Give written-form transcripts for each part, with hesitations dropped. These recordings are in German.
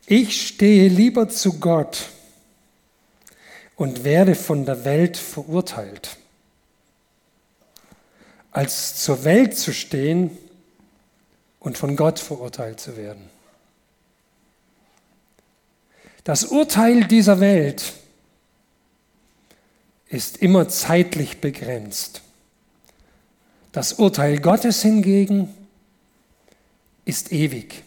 Ich stehe lieber zu Gott und werde von der Welt verurteilt, als zur Welt zu stehen und von Gott verurteilt zu werden. Das Urteil dieser Welt ist immer zeitlich begrenzt. Das Urteil Gottes hingegen ist ewig.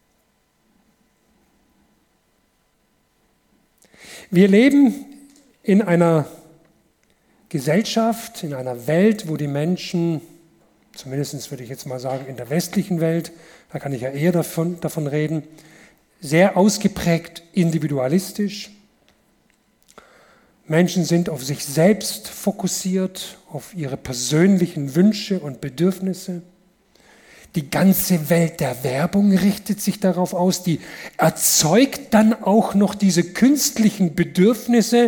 Wir leben in einer Gesellschaft, in einer Welt, wo die Menschen, zumindest würde ich jetzt mal sagen, in der westlichen Welt, da kann ich ja eher davon reden, sehr ausgeprägt individualistisch. Menschen sind auf sich selbst fokussiert, auf ihre persönlichen Wünsche und Bedürfnisse. Die ganze Welt der Werbung richtet sich darauf aus, die erzeugt dann auch noch diese künstlichen Bedürfnisse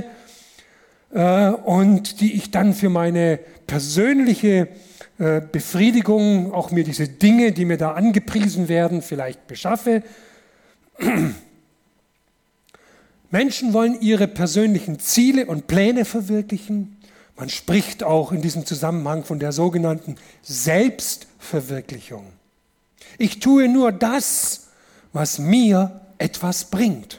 und die ich dann für meine persönliche Befriedigung, auch mir diese Dinge, die mir da angepriesen werden, vielleicht beschaffe. Menschen wollen ihre persönlichen Ziele und Pläne verwirklichen. Man spricht auch in diesem Zusammenhang von der sogenannten Selbstverwirklichung. Ich tue nur das, was mir etwas bringt.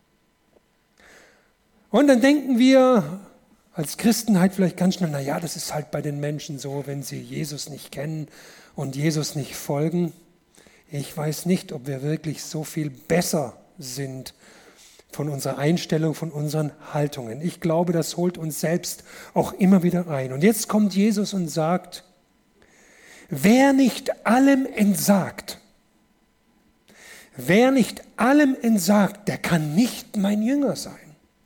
Und dann denken wir als Christen halt vielleicht ganz schnell, naja, das ist halt bei den Menschen so, wenn sie Jesus nicht kennen und Jesus nicht folgen. Ich weiß nicht, ob wir wirklich so viel besser sind von unserer Einstellung, von unseren Haltungen. Ich glaube, das holt uns selbst auch immer wieder ein. Und jetzt kommt Jesus und sagt, wer nicht allem entsagt, der kann nicht mein Jünger sein.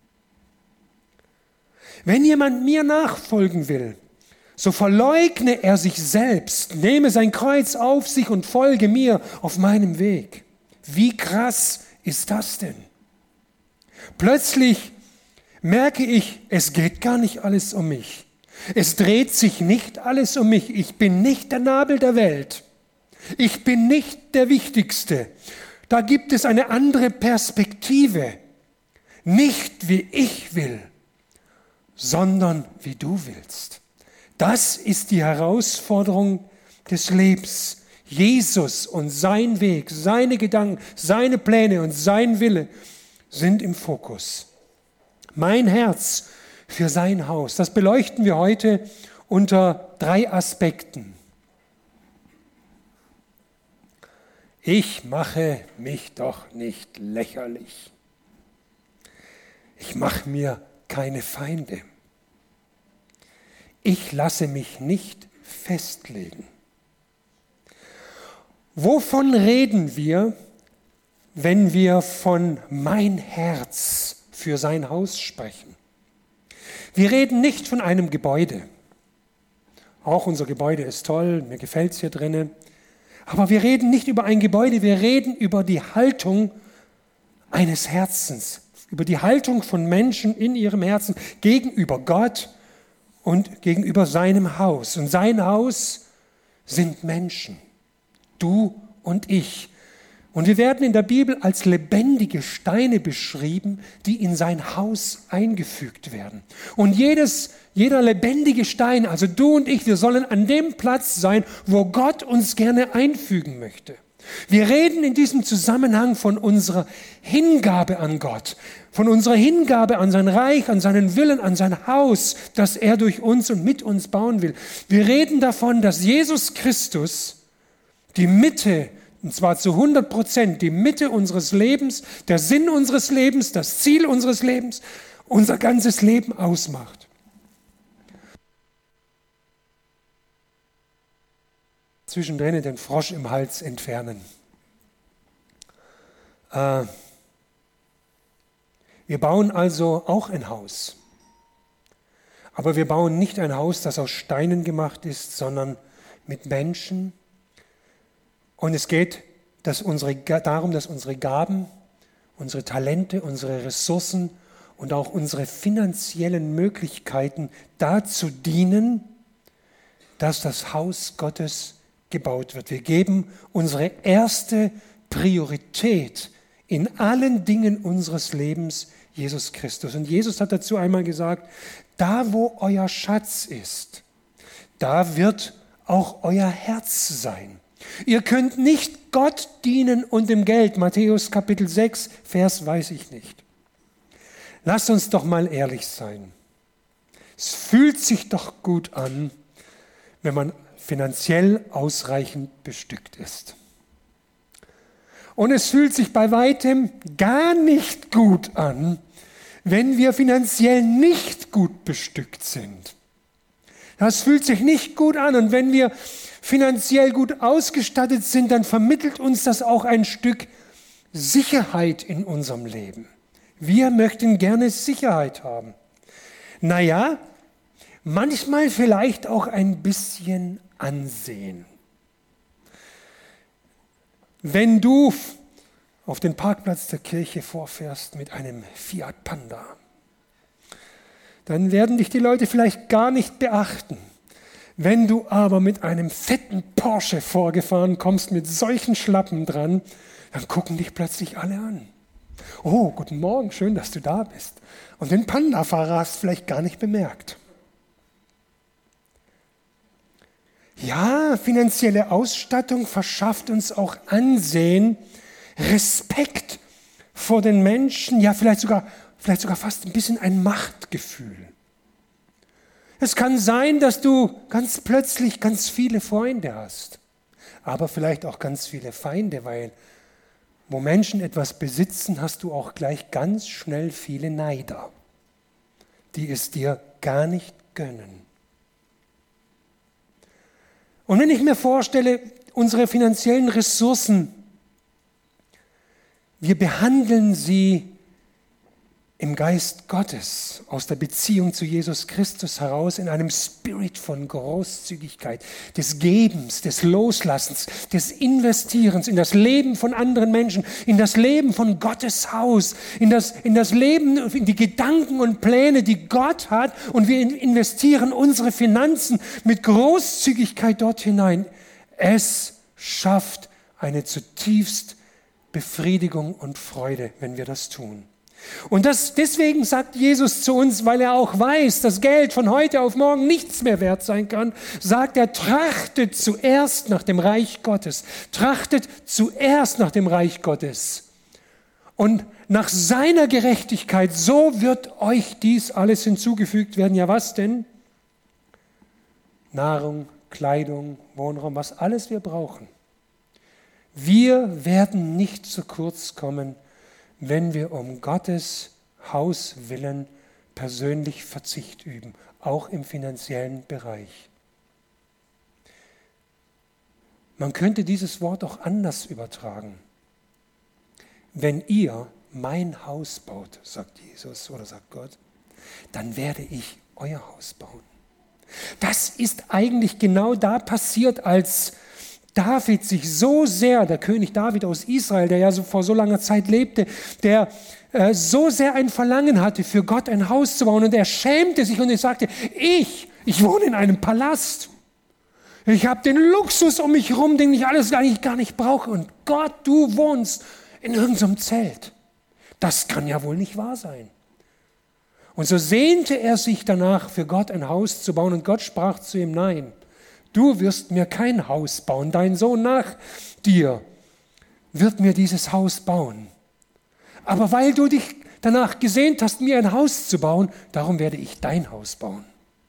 Wenn jemand mir nachfolgen will, so verleugne er sich selbst, nehme sein Kreuz auf sich und folge mir auf meinem Weg. Wie krass ist das denn? Plötzlich merke ich, es geht gar nicht alles um mich. Es dreht sich nicht alles um mich. Ich bin nicht der Nabel der Welt. Ich bin nicht der Wichtigste. Da gibt es eine andere Perspektive. Nicht wie ich will, sondern wie du willst. Das ist die Herausforderung des Lebens. Jesus und sein Weg, seine Gedanken, seine Pläne und sein Wille sind im Fokus. Mein Herz für sein Haus, das beleuchten wir heute unter 3 Aspekten. Ich mache mich doch nicht lächerlich. Ich mache mir keine Feinde. Ich lasse mich nicht festlegen. Wovon reden wir, wenn wir von mein Herz für sein Haus sprechen? Wir reden nicht von einem Gebäude. Auch unser Gebäude ist toll, mir gefällt es hier drinnen. Aber wir reden nicht über ein Gebäude, wir reden über die Haltung eines Herzens, über die Haltung von Menschen in ihrem Herzen gegenüber Gott und gegenüber seinem Haus. Und sein Haus sind Menschen, du und ich. Und wir werden in der Bibel als lebendige Steine beschrieben, die in sein Haus eingefügt werden. Und jeder lebendige Stein, also du und ich, wir sollen an dem Platz sein, wo Gott uns gerne einfügen möchte. Wir reden in diesem Zusammenhang von unserer Hingabe an Gott, von unserer Hingabe an sein Reich, an seinen Willen, an sein Haus, das er durch uns und mit uns bauen will. Wir reden davon, dass Jesus Christus die Mitte, und zwar zu 100%, die Mitte unseres Lebens, der Sinn unseres Lebens, das Ziel unseres Lebens, unser ganzes Leben ausmacht. Zwischendrin den Frosch im Hals entfernen. Wir bauen also auch ein Haus. Aber wir bauen nicht ein Haus, das aus Steinen gemacht ist, sondern mit Menschen. Und es geht darum, dass unsere Gaben, unsere Talente, unsere Ressourcen und auch unsere finanziellen Möglichkeiten dazu dienen, dass das Haus Gottes gebaut wird. Wir geben unsere erste Priorität in allen Dingen unseres Lebens Jesus Christus. Und Jesus hat dazu einmal gesagt, da wo euer Schatz ist, da wird auch euer Herz sein. Ihr könnt nicht Gott dienen und dem Geld. Matthäus Kapitel 6, Vers weiß ich nicht. Lasst uns doch mal ehrlich sein. Es fühlt sich doch gut an, wenn man finanziell ausreichend bestückt ist. Und es fühlt sich bei weitem gar nicht gut an, wenn wir finanziell nicht gut bestückt sind. Das fühlt sich nicht gut an. Und wenn wir finanziell gut ausgestattet sind, dann vermittelt uns das auch ein Stück Sicherheit in unserem Leben. Wir möchten gerne Sicherheit haben. Naja, manchmal vielleicht auch ein bisschen Ansehen. Wenn du auf den Parkplatz der Kirche vorfährst mit einem Fiat Panda, dann werden dich die Leute vielleicht gar nicht beachten. Wenn du aber mit einem fetten Porsche vorgefahren kommst, mit solchen Schlappen dran, dann gucken dich plötzlich alle an. Oh, guten Morgen, schön, dass du da bist. Und den Panda-Fahrer hast du vielleicht gar nicht bemerkt. Ja, finanzielle Ausstattung verschafft uns auch Ansehen, Respekt vor den Menschen, ja vielleicht sogar fast ein bisschen ein Machtgefühl. Es kann sein, dass du ganz plötzlich ganz viele Freunde hast, aber vielleicht auch ganz viele Feinde, weil wo Menschen etwas besitzen, hast du auch gleich ganz schnell viele Neider, die es dir gar nicht gönnen. Und wenn ich mir vorstelle, unsere finanziellen Ressourcen, wir behandeln sie im Geist Gottes, aus der Beziehung zu Jesus Christus heraus, in einem Spirit von Großzügigkeit, des Gebens, des Loslassens, des Investierens in das Leben von anderen Menschen, in das Leben von Gottes Haus, in das Leben, in die Gedanken und Pläne, die Gott hat, und wir investieren unsere Finanzen mit Großzügigkeit dort hinein. Es schafft eine zutiefst Befriedigung und Freude, wenn wir das tun. Und deswegen sagt Jesus zu uns, weil er auch weiß, dass Geld von heute auf morgen nichts mehr wert sein kann, sagt er, trachtet zuerst nach dem Reich Gottes. Trachtet zuerst nach dem Reich Gottes. Und nach seiner Gerechtigkeit, so wird euch dies alles hinzugefügt werden. Ja, was denn? Nahrung, Kleidung, Wohnraum, was alles wir brauchen. Wir werden nicht zu kurz kommen, wenn wir um Gottes Haus willen persönlich Verzicht üben, auch im finanziellen Bereich. Man könnte dieses Wort auch anders übertragen. Wenn ihr mein Haus baut, sagt Jesus oder sagt Gott, dann werde ich euer Haus bauen. Das ist eigentlich genau da passiert, als David sich so sehr, der König David aus Israel, der ja vor so langer Zeit lebte, der so sehr ein Verlangen hatte, für Gott ein Haus zu bauen, und er schämte sich und er sagte, ich wohne in einem Palast. Ich habe den Luxus um mich herum, den ich alles gar nicht brauche. Und Gott, du wohnst in irgendeinem Zelt. Das kann ja wohl nicht wahr sein. Und so sehnte er sich danach, für Gott ein Haus zu bauen. Und Gott sprach zu ihm, nein, du wirst mir kein Haus bauen. Dein Sohn nach dir wird mir dieses Haus bauen. Aber weil du dich danach gesehnt hast, mir ein Haus zu bauen, darum werde ich dein Haus bauen.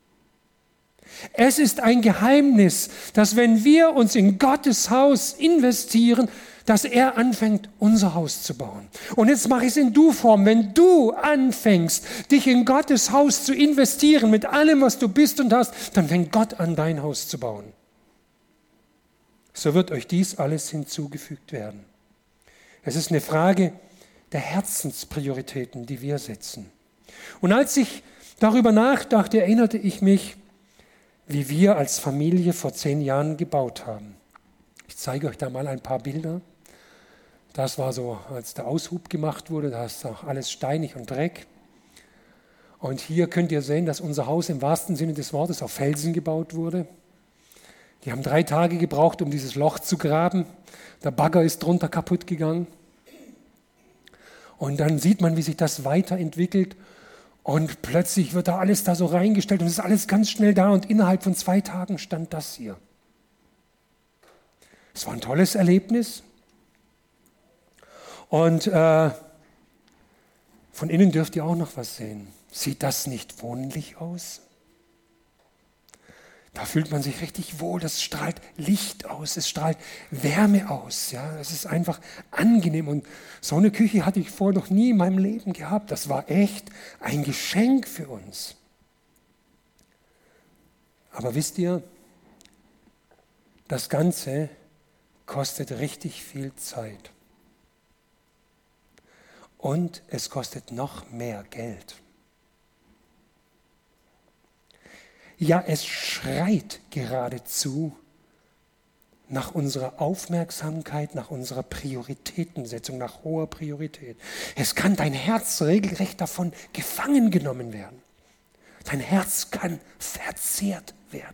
Es ist ein Geheimnis, dass wenn wir uns in Gottes Haus investieren, dass er anfängt, unser Haus zu bauen. Und jetzt mache ich es in Du-Form. Wenn du anfängst, dich in Gottes Haus zu investieren, mit allem, was du bist und hast, dann fängt Gott an, dein Haus zu bauen. So wird euch dies alles hinzugefügt werden. Es ist eine Frage der Herzensprioritäten, die wir setzen. Und als ich darüber nachdachte, erinnerte ich mich, wie wir als Familie vor 10 Jahren gebaut haben. Ich zeige euch da mal ein paar Bilder. Das war so, als der Aushub gemacht wurde, da ist auch alles steinig und Dreck. Und hier könnt ihr sehen, dass unser Haus im wahrsten Sinne des Wortes auf Felsen gebaut wurde. Die haben 3 Tage gebraucht, um dieses Loch zu graben. Der Bagger ist drunter kaputt gegangen. Und dann sieht man, wie sich das weiterentwickelt. Und plötzlich wird da alles da so reingestellt und es ist alles ganz schnell da. Und innerhalb von 2 Tagen stand das hier. Es war ein tolles Erlebnis. Und von innen dürft ihr auch noch was sehen. Sieht das nicht wohnlich aus? Da fühlt man sich richtig wohl, das strahlt Licht aus, es strahlt Wärme aus. Ja? Es ist einfach angenehm und so eine Küche hatte ich vorher noch nie in meinem Leben gehabt. Das war echt ein Geschenk für uns. Aber wisst ihr, das Ganze kostet richtig viel Zeit. Und es kostet noch mehr Geld. Ja, es schreit geradezu nach unserer Aufmerksamkeit, nach unserer Prioritätensetzung, nach hoher Priorität. Es kann dein Herz regelrecht davon gefangen genommen werden. Dein Herz kann verzehrt werden.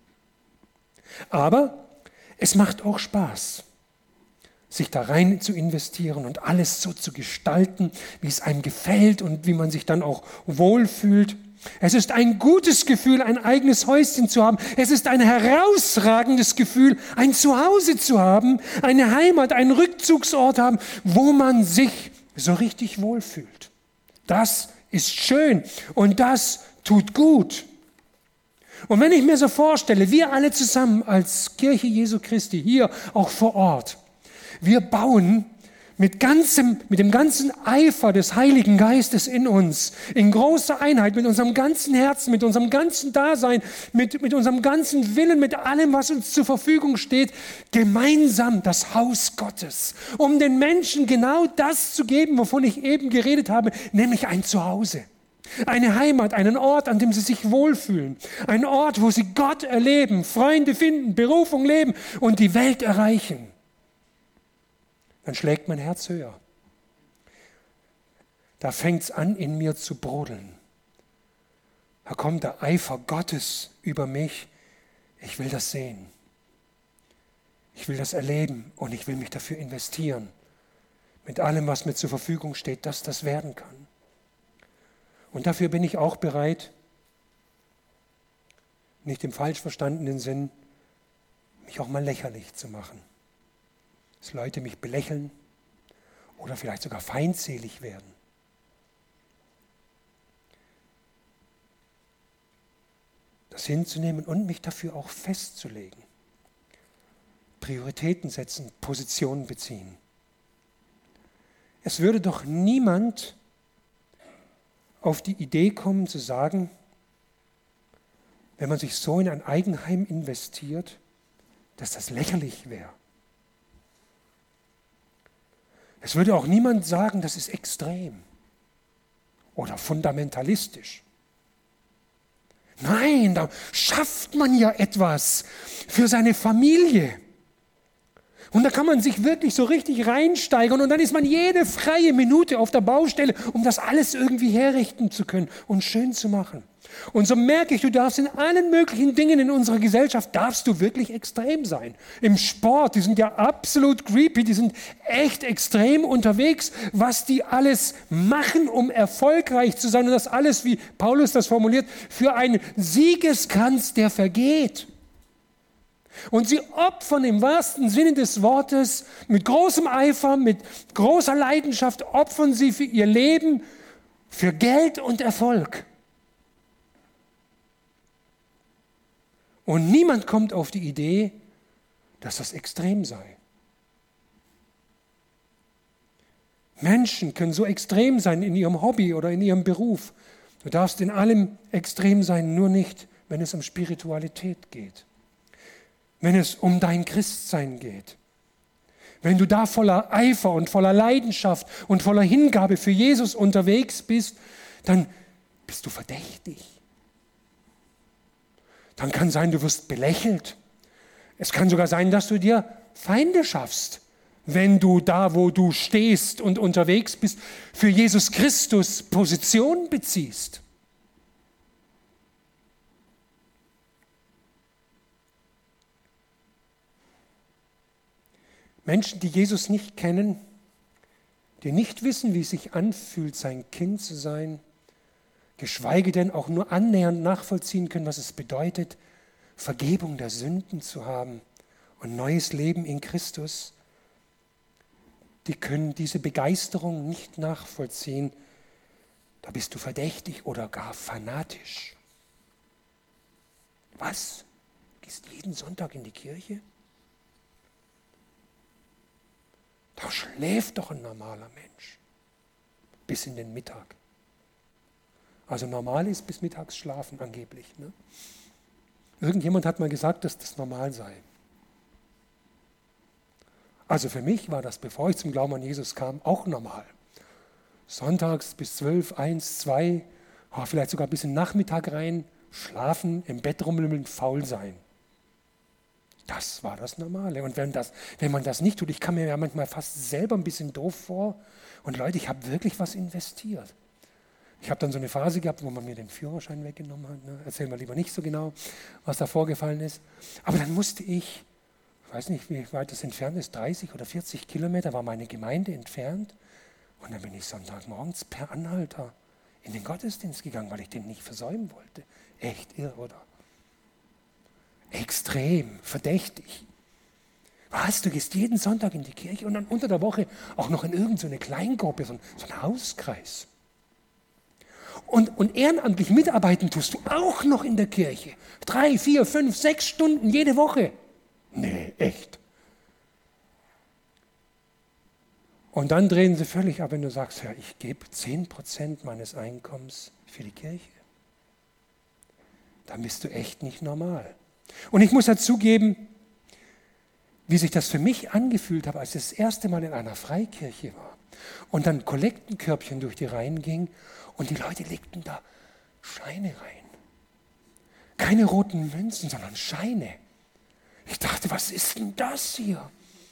Aber es macht auch Spaß, sich da rein zu investieren und alles so zu gestalten, wie es einem gefällt und wie man sich dann auch wohlfühlt. Es ist ein gutes Gefühl, ein eigenes Häuschen zu haben. Es ist ein herausragendes Gefühl, ein Zuhause zu haben, eine Heimat, einen Rückzugsort haben, wo man sich so richtig wohlfühlt. Das ist schön und das tut gut. Und wenn ich mir so vorstelle, wir alle zusammen als Kirche Jesu Christi, hier auch vor Ort, wir bauen mit dem ganzen Eifer des Heiligen Geistes in uns, in großer Einheit, mit unserem ganzen Herzen, mit unserem ganzen Dasein, mit unserem ganzen Willen, mit allem, was uns zur Verfügung steht, gemeinsam das Haus Gottes, um den Menschen genau das zu geben, wovon ich eben geredet habe, nämlich ein Zuhause. Eine Heimat, einen Ort, an dem sie sich wohlfühlen. Ein Ort, wo sie Gott erleben, Freunde finden, Berufung leben und die Welt erreichen. Dann schlägt mein Herz höher. Da fängt es an, in mir zu brodeln. Da kommt der Eifer Gottes über mich. Ich will das sehen. Ich will das erleben und ich will mich dafür investieren. Mit allem, was mir zur Verfügung steht, dass das werden kann. Und dafür bin ich auch bereit, nicht im falsch verstandenen Sinn, mich auch mal lächerlich zu machen. Dass Leute mich belächeln oder vielleicht sogar feindselig werden. Das hinzunehmen und mich dafür auch festzulegen. Prioritäten setzen, Positionen beziehen. Es würde doch niemand auf die Idee kommen zu sagen, wenn man sich so in ein Eigenheim investiert, dass das lächerlich wäre. Es würde auch niemand sagen, das ist extrem oder fundamentalistisch. Nein, da schafft man ja etwas für seine Familie. Und da kann man sich wirklich so richtig reinsteigern und dann ist man jede freie Minute auf der Baustelle, um das alles irgendwie herrichten zu können und schön zu machen. Und so merke ich, du darfst in allen möglichen Dingen in unserer Gesellschaft, darfst du wirklich extrem sein. Im Sport, die sind ja absolut creepy, die sind echt extrem unterwegs, was die alles machen, um erfolgreich zu sein. Und das alles, wie Paulus das formuliert, für einen Siegeskranz, der vergeht. Und sie opfern im wahrsten Sinne des Wortes mit großem Eifer, mit großer Leidenschaft, opfern sie für ihr Leben, für Geld und Erfolg. Und niemand kommt auf die Idee, dass das extrem sei. Menschen können so extrem sein in ihrem Hobby oder in ihrem Beruf. Du darfst in allem extrem sein, nur nicht, wenn es um Spiritualität geht. Wenn es um dein Christsein geht. Wenn du da voller Eifer und voller Leidenschaft und voller Hingabe für Jesus unterwegs bist, dann bist du verdächtig. Dann kann sein, du wirst belächelt. Es kann sogar sein, dass du dir Feinde schaffst, wenn du da, wo du stehst und unterwegs bist, für Jesus Christus Position beziehst. Menschen, die Jesus nicht kennen, die nicht wissen, wie es sich anfühlt, sein Kind zu sein, geschweige denn auch nur annähernd nachvollziehen können, was es bedeutet, Vergebung der Sünden zu haben und neues Leben in Christus, die können diese Begeisterung nicht nachvollziehen. Da bist du verdächtig oder gar fanatisch. Was? Gehst jeden Sonntag in die Kirche? Da schläft doch ein normaler Mensch bis in den Mittag. Also normal ist bis mittags schlafen angeblich. Ne? Irgendjemand hat mal gesagt, dass das normal sei. Also für mich war das, bevor ich zum Glauben an Jesus kam, auch normal. Sonntags bis 12, 1, 2, vielleicht sogar bis in den Nachmittag rein, schlafen, im Bett rumlümmeln, faul sein. Das war das Normale. Und wenn man das nicht tut, ich kam mir ja manchmal fast selber ein bisschen doof vor. Und Leute, ich habe wirklich was investiert. Ich habe dann so eine Phase gehabt, wo man mir den Führerschein weggenommen hat. Ne? Erzähl mal lieber nicht so genau, was da vorgefallen ist. Aber dann musste ich weiß nicht, wie weit das entfernt ist, 30 oder 40 Kilometer war meine Gemeinde entfernt. Und dann bin ich Sonntagmorgens per Anhalter in den Gottesdienst gegangen, weil ich den nicht versäumen wollte. Echt irre, oder? Extrem, verdächtig. Was, du gehst jeden Sonntag in die Kirche und dann unter der Woche auch noch in irgendeine Kleingruppe, so ein Hauskreis. Und ehrenamtlich mitarbeiten tust du auch noch in der Kirche. 3, 4, 5, 6 Stunden jede Woche. Nee, echt. Und dann drehen sie völlig ab, wenn du sagst, ja, ich gebe 10% meines Einkommens für die Kirche. Dann bist du echt nicht normal. Und ich muss dazugeben, wie sich das für mich angefühlt hat, als ich das erste Mal in einer Freikirche war und dann Kollektenkörbchen durch die Reihen ging und die Leute legten da Scheine rein. Keine roten Münzen, sondern Scheine. Ich dachte, was ist denn das hier?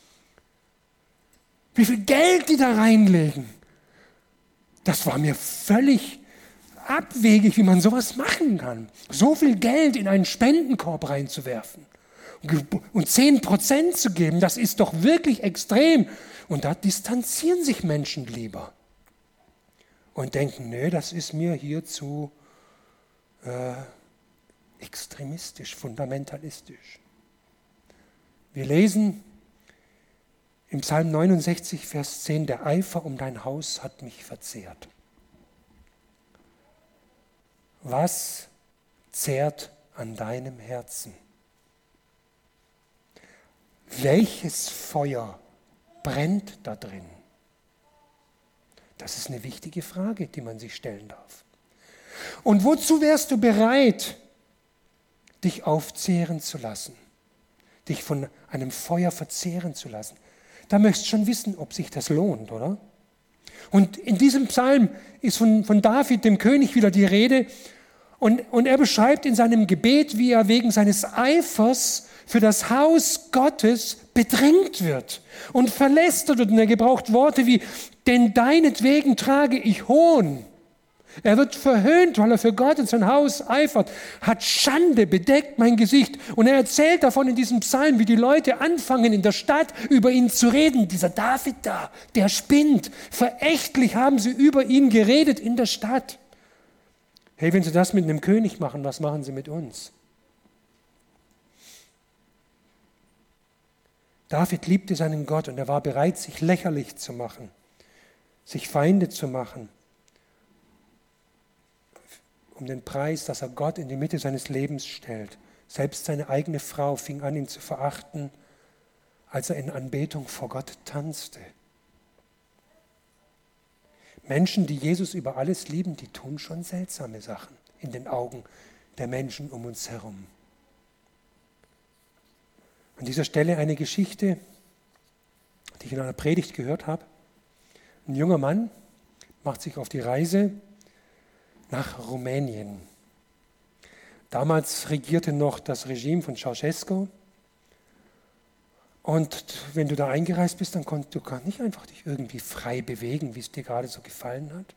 Wie viel Geld die da reinlegen? Das war mir völlig abwegig, wie man sowas machen kann. So viel Geld in einen Spendenkorb reinzuwerfen und 10% zu geben, das ist doch wirklich extrem. Und da distanzieren sich Menschen lieber und denken, nee, das ist mir hier zu extremistisch, fundamentalistisch. Wir lesen im Psalm 69, Vers 10, der Eifer um dein Haus hat mich verzehrt. Was zehrt an deinem Herzen? Welches Feuer brennt da drin? Das ist eine wichtige Frage, die man sich stellen darf. Und wozu wärst du bereit, dich aufzehren zu lassen? Dich von einem Feuer verzehren zu lassen? Da möchtest du schon wissen, ob sich das lohnt, oder? Und in diesem Psalm ist von David, dem König, wieder die Rede. Und er beschreibt in seinem Gebet, wie er wegen seines Eifers für das Haus Gottes bedrängt wird und verlästert wird. Und er gebraucht Worte wie, denn deinetwegen trage ich Hohn. Er wird verhöhnt, weil er für Gott und sein Haus eifert, hat Schande bedeckt mein Gesicht. Und er erzählt davon in diesem Psalm, wie die Leute anfangen in der Stadt über ihn zu reden. Dieser David da, der spinnt. Verächtlich haben sie über ihn geredet in der Stadt. Hey, wenn sie das mit einem König machen, was machen sie mit uns? David liebte seinen Gott und er war bereit, sich lächerlich zu machen, sich Feinde zu machen, um den Preis, dass er Gott in die Mitte seines Lebens stellt. Selbst seine eigene Frau fing an, ihn zu verachten, als er in Anbetung vor Gott tanzte. Menschen, die Jesus über alles lieben, die tun schon seltsame Sachen in den Augen der Menschen um uns herum. An dieser Stelle eine Geschichte, die ich in einer Predigt gehört habe. Ein junger Mann macht sich auf die Reise nach Rumänien. Damals regierte noch das Regime von Ceausescu. Und wenn du da eingereist bist, dann kannst du nicht einfach dich irgendwie frei bewegen, wie es dir gerade so gefallen hat.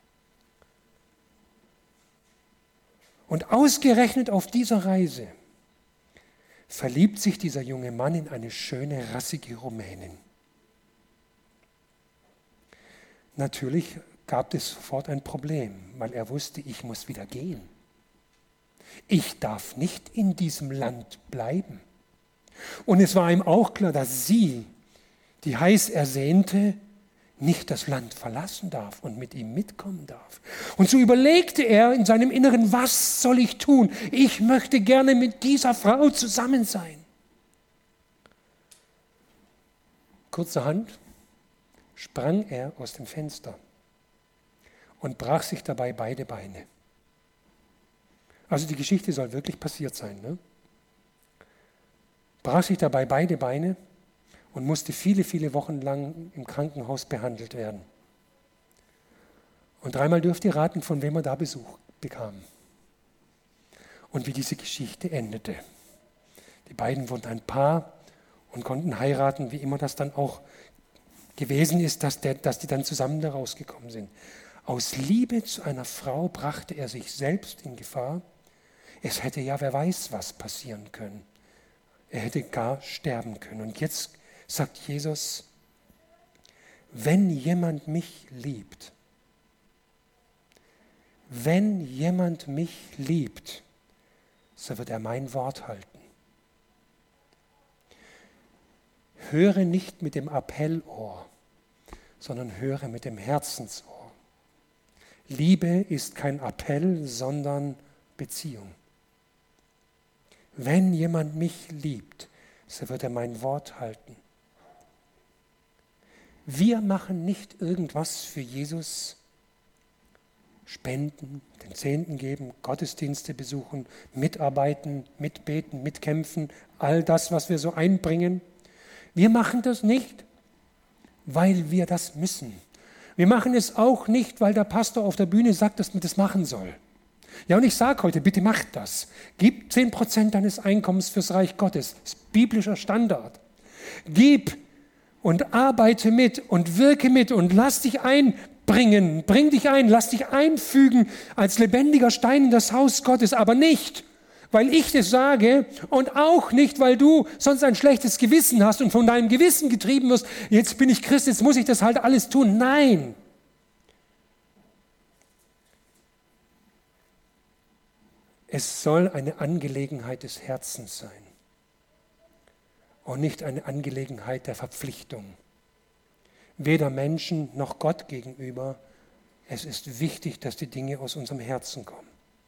Und ausgerechnet auf dieser Reise verliebt sich dieser junge Mann in eine schöne, rassige Rumänin. Natürlich gab es sofort ein Problem, weil er wusste, ich muss wieder gehen. Ich darf nicht in diesem Land bleiben. Und es war ihm auch klar, dass sie, die heiß Ersehnte, nicht das Land verlassen darf und mit ihm mitkommen darf. Und so überlegte er in seinem Inneren, was soll ich tun? Ich möchte gerne mit dieser Frau zusammen sein. Kurzerhand sprang er aus dem Fenster und brach sich dabei beide Beine. Also die Geschichte soll wirklich passiert sein. Ne? Brach sich dabei beide Beine und musste viele, viele Wochen lang im Krankenhaus behandelt werden. Und 3-mal dürft ihr raten, von wem er da Besuch bekam. Und wie diese Geschichte endete. Die beiden wurden ein Paar und konnten heiraten, wie immer das dann auch gewesen ist, dass die dann zusammen da rausgekommen sind. Aus Liebe zu einer Frau brachte er sich selbst in Gefahr. Es hätte ja, wer weiß, was passieren können. Er hätte gar sterben können. Und jetzt sagt Jesus, wenn jemand mich liebt, so wird er mein Wort halten. Höre nicht mit dem Appellohr, sondern höre mit dem Herzensohr. Liebe ist kein Appell, sondern Beziehung. Wenn jemand mich liebt, so wird er mein Wort halten. Wir machen nicht irgendwas für Jesus, spenden, den Zehnten geben, Gottesdienste besuchen, mitarbeiten, mitbeten, mitkämpfen, all das, was wir so einbringen. Wir machen das nicht, weil wir das müssen. Wir machen es auch nicht, weil der Pastor auf der Bühne sagt, dass man das machen soll. Ja, und ich sage heute, bitte macht das. Gib 10% deines Einkommens fürs Reich Gottes. Das ist biblischer Standard. Gib und arbeite mit und wirke mit und lass dich einbringen. Bring dich ein, lass dich einfügen als lebendiger Stein in das Haus Gottes. Aber nicht, weil ich das sage und auch nicht, weil du sonst ein schlechtes Gewissen hast und von deinem Gewissen getrieben wirst. Jetzt bin ich Christ, jetzt muss ich das halt alles tun. Nein. Es soll eine Angelegenheit des Herzens sein und nicht eine Angelegenheit der Verpflichtung. Weder Menschen noch Gott gegenüber. Es ist wichtig, dass die Dinge aus unserem Herzen kommen.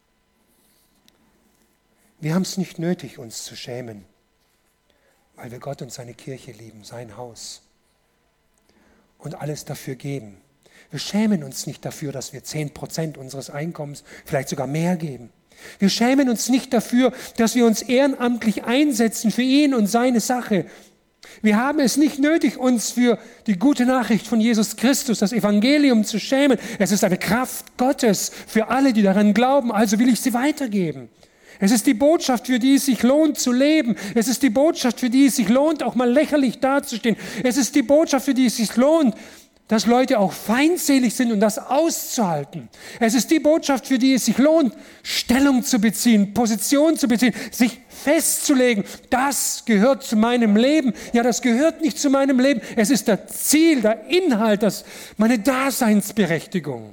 Wir haben es nicht nötig, uns zu schämen, weil wir Gott und seine Kirche lieben, sein Haus und alles dafür geben. Wir schämen uns nicht dafür, dass wir 10% unseres Einkommens, vielleicht sogar mehr geben. Wir schämen uns nicht dafür, dass wir uns ehrenamtlich einsetzen für ihn und seine Sache. Wir haben es nicht nötig, uns für die gute Nachricht von Jesus Christus, das Evangelium, zu schämen. Es ist eine Kraft Gottes für alle, die daran glauben, also will ich sie weitergeben. Es ist die Botschaft, für die es sich lohnt zu leben. Es ist die Botschaft, für die es sich lohnt, auch mal lächerlich dazustehen. Es ist die Botschaft, für die es sich lohnt, dass Leute auch feindselig sind und das auszuhalten. Es ist die Botschaft, für die es sich lohnt, Stellung zu beziehen, Position zu beziehen, sich festzulegen. Das gehört zu meinem Leben. Ja, das gehört nicht zu meinem Leben. Es ist das Ziel, der Inhalt, meine Daseinsberechtigung.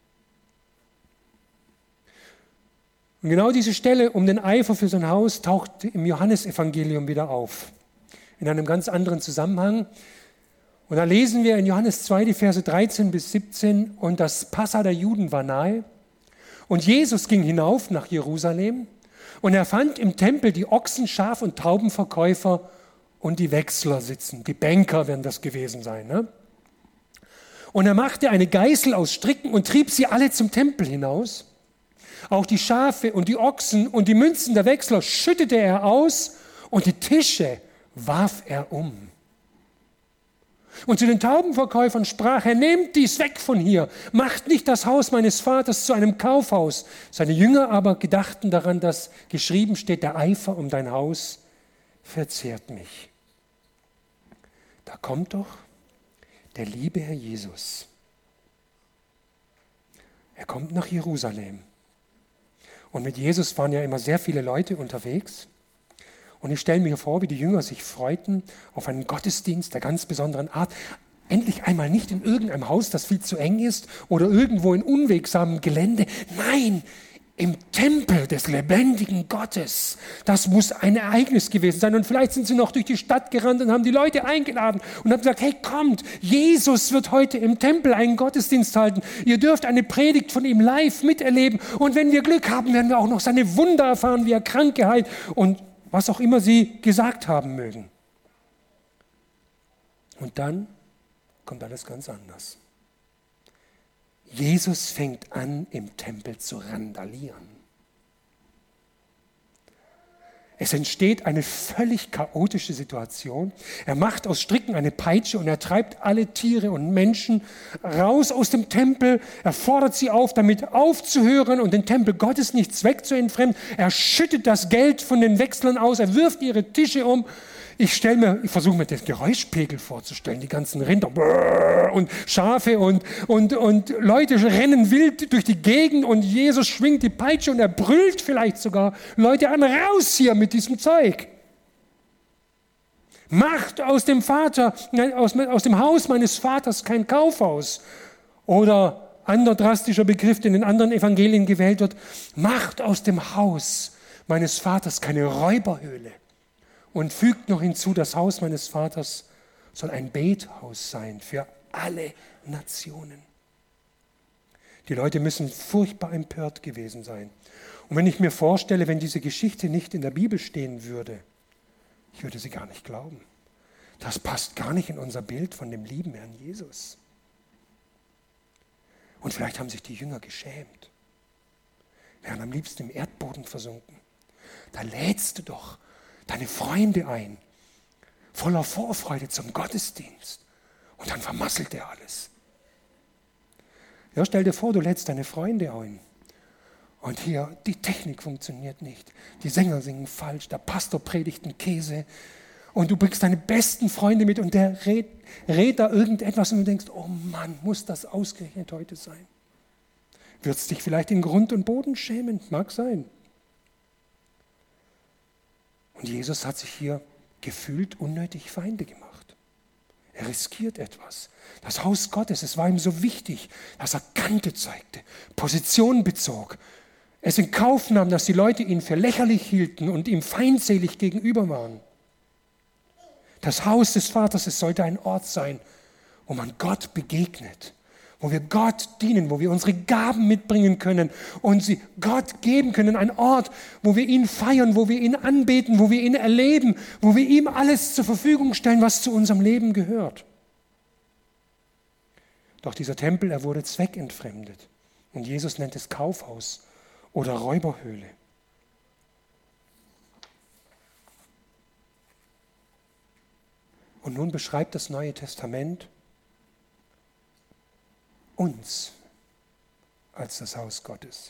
Und genau diese Stelle um den Eifer für sein Haus taucht im Johannesevangelium wieder auf. In einem ganz anderen Zusammenhang. Und da lesen wir in Johannes 2, die Verse 13 bis 17, und das Passa der Juden war nahe. Und Jesus ging hinauf nach Jerusalem und er fand im Tempel die Ochsen-, Schaf- und Taubenverkäufer und die Wechsler sitzen. Die Banker werden das gewesen sein. Ne? Und er machte eine Geißel aus Stricken und trieb sie alle zum Tempel hinaus. Auch die Schafe und die Ochsen und die Münzen der Wechsler schüttete er aus und die Tische warf er um. Und zu den Taubenverkäufern sprach er, nehmt dies weg von hier, macht nicht das Haus meines Vaters zu einem Kaufhaus. Seine Jünger aber gedachten daran, dass geschrieben steht, der Eifer um dein Haus verzehrt mich. Da kommt doch der liebe Herr Jesus. Er kommt nach Jerusalem. Und mit Jesus waren ja immer sehr viele Leute unterwegs. Und ich stelle mir vor, wie die Jünger sich freuten auf einen Gottesdienst der ganz besonderen Art. endlich einmal nicht in irgendeinem Haus, das viel zu eng ist oder irgendwo in unwegsamem Gelände. Nein, im Tempel des lebendigen Gottes. Das muss ein Ereignis gewesen sein. Und vielleicht sind sie noch durch die Stadt gerannt und haben die Leute eingeladen und haben gesagt, hey, kommt, Jesus wird heute im Tempel einen Gottesdienst halten. Ihr dürft eine Predigt von ihm live miterleben. Und wenn wir Glück haben, werden wir auch noch seine Wunder erfahren, wie er Kranke heilt und was auch immer sie gesagt haben mögen. Und dann kommt alles ganz anders. Jesus fängt an, im Tempel zu randalieren. Es entsteht eine völlig chaotische Situation. Er macht aus Stricken eine Peitsche und er treibt alle Tiere und Menschen raus aus dem Tempel. Er fordert sie auf, damit aufzuhören und den Tempel Gottes nicht wegzuentfremden. Er schüttet das Geld von den Wechslern aus, er wirft ihre Tische um. Ich versuche mir den Geräuschpegel vorzustellen, die ganzen Rinder und Schafe und Leute rennen wild durch die Gegend und Jesus schwingt die Peitsche und er brüllt vielleicht sogar Leute an, raus hier mit diesem Zeug. Macht aus dem Haus meines Vaters kein Kaufhaus. Oder anderer drastischer Begriff, der in den anderen Evangelien gewählt wird, macht aus dem Haus meines Vaters keine Räuberhöhle. Und fügt noch hinzu, das Haus meines Vaters soll ein Bethaus sein für alle Nationen. Die Leute müssen furchtbar empört gewesen sein. Und wenn ich mir vorstelle, wenn diese Geschichte nicht in der Bibel stehen würde, ich würde sie gar nicht glauben. Das passt gar nicht in unser Bild von dem lieben Herrn Jesus. Und vielleicht haben sich die Jünger geschämt. Wären am liebsten im Erdboden versunken. Da lädst du doch deine Freunde ein, voller Vorfreude zum Gottesdienst. Und dann vermasselt er alles. Ja, stell dir vor, du lädst deine Freunde ein. Und hier, die Technik funktioniert nicht. Die Sänger singen falsch, der Pastor predigt einen Käse. Und du bringst deine besten Freunde mit und der rät da irgendetwas und du denkst, oh Mann, muss das ausgerechnet heute sein? Wird's dich vielleicht in Grund und Boden schämen? Mag sein. Und Jesus hat sich hier gefühlt unnötig Feinde gemacht. Er riskiert etwas. Das Haus Gottes, es war ihm so wichtig, dass er Kante zeigte, Position bezog. Es in Kauf nahm, dass die Leute ihn für lächerlich hielten und ihm feindselig gegenüber waren. Das Haus des Vaters, es sollte ein Ort sein, wo man Gott begegnet, wo wir Gott dienen, wo wir unsere Gaben mitbringen können und sie Gott geben können. Ein Ort, wo wir ihn feiern, wo wir ihn anbeten, wo wir ihn erleben, wo wir ihm alles zur Verfügung stellen, was zu unserem Leben gehört. Doch dieser Tempel, er wurde zweckentfremdet. Und Jesus nennt es Kaufhaus oder Räuberhöhle. Und nun beschreibt das Neue Testament uns als das Haus Gottes.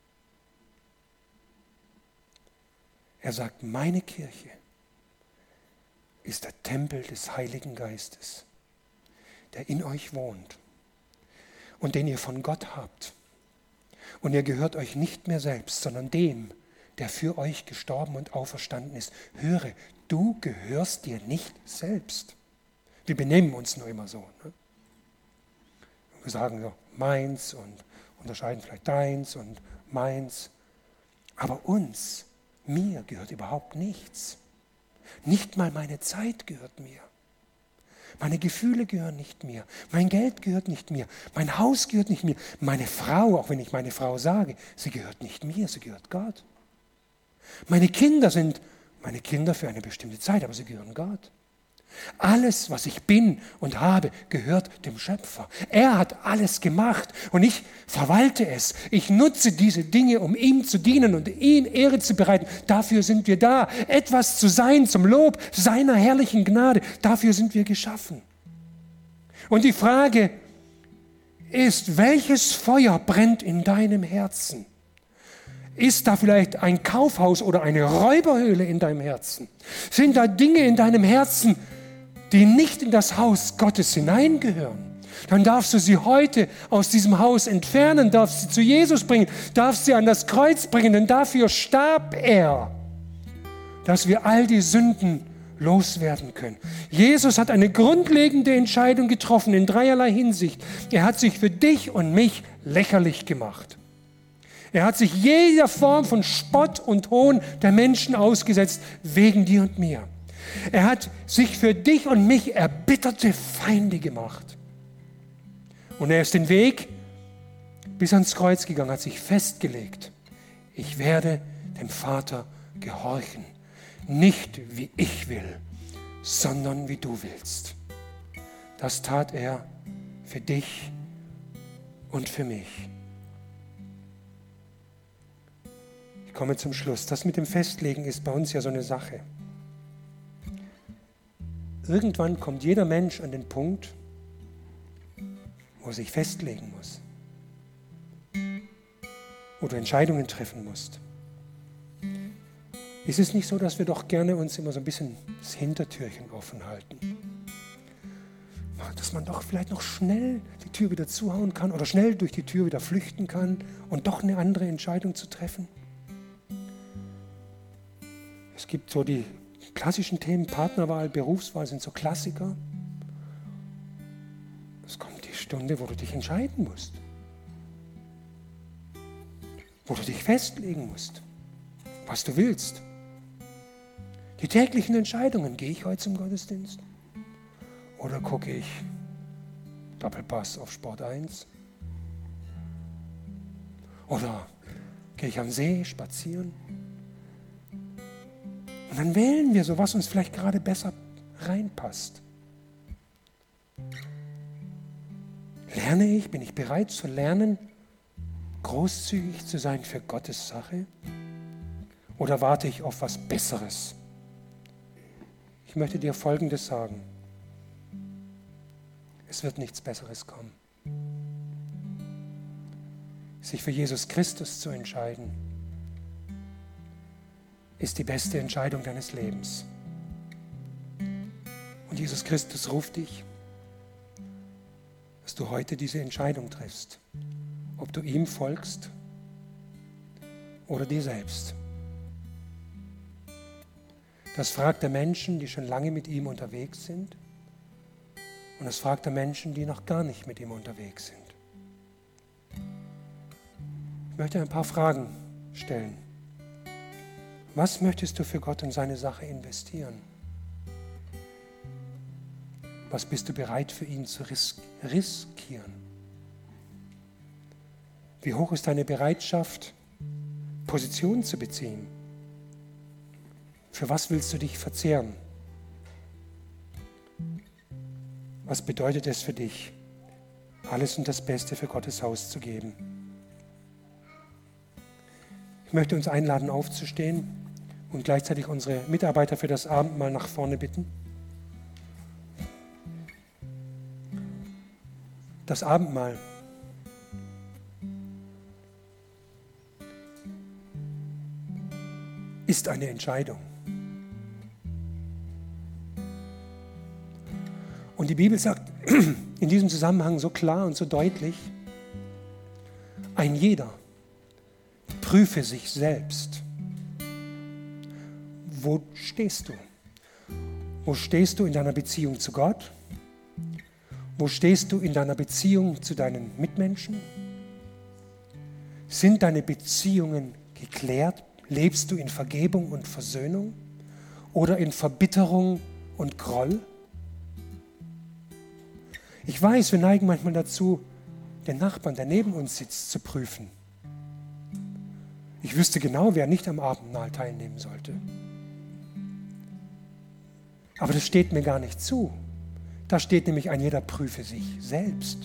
Er sagt, meine Kirche ist der Tempel des Heiligen Geistes, der in euch wohnt und den ihr von Gott habt. Und ihr gehört euch nicht mehr selbst, sondern dem, der für euch gestorben und auferstanden ist. Höre, du gehörst dir nicht selbst. Wir benehmen uns nur immer so. Ne? Wir sagen so, meins und unterscheiden vielleicht deins und meins. Aber mir gehört überhaupt nichts. Nicht mal meine Zeit gehört mir. Meine Gefühle gehören nicht mir. Mein Geld gehört nicht mir. Mein Haus gehört nicht mir. Meine Frau, auch wenn ich meine Frau sage, sie gehört nicht mir, sie gehört Gott. Meine Kinder sind meine Kinder für eine bestimmte Zeit, aber sie gehören Gott. Alles, was ich bin und habe, gehört dem Schöpfer. Er hat alles gemacht und ich verwalte es. Ich nutze diese Dinge, um ihm zu dienen und ihm Ehre zu bereiten. Dafür sind wir da, etwas zu sein zum Lob seiner herrlichen Gnade. Dafür sind wir geschaffen. Und die Frage ist, welches Feuer brennt in deinem Herzen? Ist da vielleicht ein Kaufhaus oder eine Räuberhöhle in deinem Herzen? Sind da Dinge in deinem Herzen, die nicht in das Haus Gottes hineingehören? Dann darfst du sie heute aus diesem Haus entfernen, darfst sie zu Jesus bringen, darfst sie an das Kreuz bringen, denn dafür starb er, dass wir all die Sünden loswerden können. Jesus hat eine grundlegende Entscheidung getroffen in dreierlei Hinsicht. Er hat sich für dich und mich lächerlich gemacht. Er hat sich jeder Form von Spott und Hohn der Menschen ausgesetzt, wegen dir und mir. Er hat sich für dich und mich erbitterte Feinde gemacht. Und er ist den Weg bis ans Kreuz gegangen, hat sich festgelegt. Ich werde dem Vater gehorchen. Nicht wie ich will, sondern wie du willst. Das tat er für dich und für mich. Ich komme zum Schluss. Das mit dem Festlegen ist bei uns ja so eine Sache. Irgendwann kommt jeder Mensch an den Punkt, wo er sich festlegen muss. Wo du Entscheidungen treffen musst. Ist es nicht so, dass wir doch gerne uns immer so ein bisschen das Hintertürchen offen halten? Dass man doch vielleicht noch schnell die Tür wieder zuhauen kann oder schnell durch die Tür wieder flüchten kann und doch eine andere Entscheidung zu treffen? Es gibt so die klassischen Themen, Partnerwahl, Berufswahl sind so Klassiker. Es kommt die Stunde, wo du dich entscheiden musst. Wo du dich festlegen musst, was du willst. Die täglichen Entscheidungen, gehe ich heute zum Gottesdienst? Oder gucke ich Doppelpass auf Sport 1? Oder gehe ich am See spazieren? Und dann wählen wir so, was uns vielleicht gerade besser reinpasst. Lerne ich, bin ich bereit zu lernen, großzügig zu sein für Gottes Sache? Oder warte ich auf was Besseres? Ich möchte dir Folgendes sagen. Es wird nichts Besseres kommen. Sich für Jesus Christus zu entscheiden, ist die beste Entscheidung deines Lebens. Und Jesus Christus ruft dich, dass du heute diese Entscheidung triffst, ob du ihm folgst oder dir selbst. Das fragt er Menschen, die schon lange mit ihm unterwegs sind. Und das fragt er Menschen, die noch gar nicht mit ihm unterwegs sind. Ich möchte ein paar Fragen stellen. Was möchtest du für Gott und seine Sache investieren? Was bist du bereit für ihn zu riskieren? Wie hoch ist deine Bereitschaft, Position zu beziehen? Für was willst du dich verzehren? Was bedeutet es für dich, alles und das Beste für Gottes Haus zu geben? Ich möchte uns einladen, aufzustehen und gleichzeitig unsere Mitarbeiter für das Abendmahl nach vorne bitten. Das Abendmahl ist eine Entscheidung. Und die Bibel sagt in diesem Zusammenhang so klar und so deutlich, ein jeder prüfe sich selbst. Wo stehst du? Wo stehst du in deiner Beziehung zu Gott? Wo stehst du in deiner Beziehung zu deinen Mitmenschen? Sind deine Beziehungen geklärt? Lebst du in Vergebung und Versöhnung oder in Verbitterung und Groll? Ich weiß, wir neigen manchmal dazu, den Nachbarn, der neben uns sitzt, zu prüfen. Ich wüsste genau, wer nicht am Abendmahl teilnehmen sollte. Aber das steht mir gar nicht zu. Da steht nämlich, ein jeder prüfe sich selbst.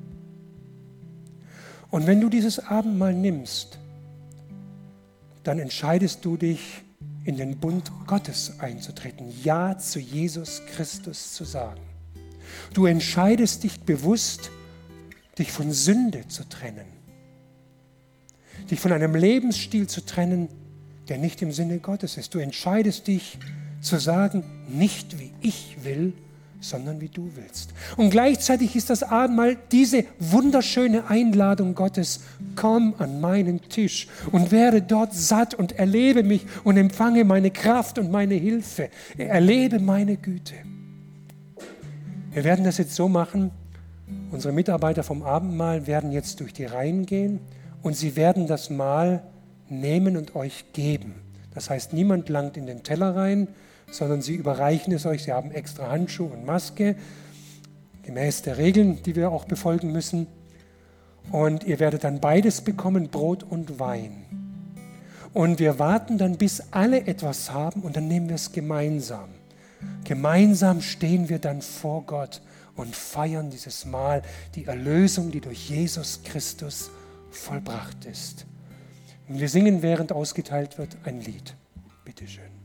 Und wenn du dieses Abendmahl nimmst, dann entscheidest du dich, in den Bund Gottes einzutreten, Ja zu Jesus Christus zu sagen. Du entscheidest dich bewusst, dich von Sünde zu trennen, dich von einem Lebensstil zu trennen, der nicht im Sinne Gottes ist. Du entscheidest dich zu sagen, nicht wie ich will, sondern wie du willst. Und gleichzeitig ist das Abendmahl diese wunderschöne Einladung Gottes: Komm an meinen Tisch und werde dort satt und erlebe mich und empfange meine Kraft und meine Hilfe. Erlebe meine Güte. Wir werden das jetzt so machen, unsere Mitarbeiter vom Abendmahl werden jetzt durch die Reihen gehen und sie werden das Mahl nehmen und euch geben. Das heißt, niemand langt in den Teller rein, sondern sie überreichen es euch. Sie haben extra Handschuhe und Maske, gemäß der Regeln, die wir auch befolgen müssen. Und ihr werdet dann beides bekommen, Brot und Wein. Und wir warten dann, bis alle etwas haben, und dann nehmen wir es gemeinsam. Gemeinsam stehen wir dann vor Gott und feiern dieses Mahl, die Erlösung, die durch Jesus Christus vollbracht ist. Und wir singen, während ausgeteilt wird, ein Lied. Bitte schön.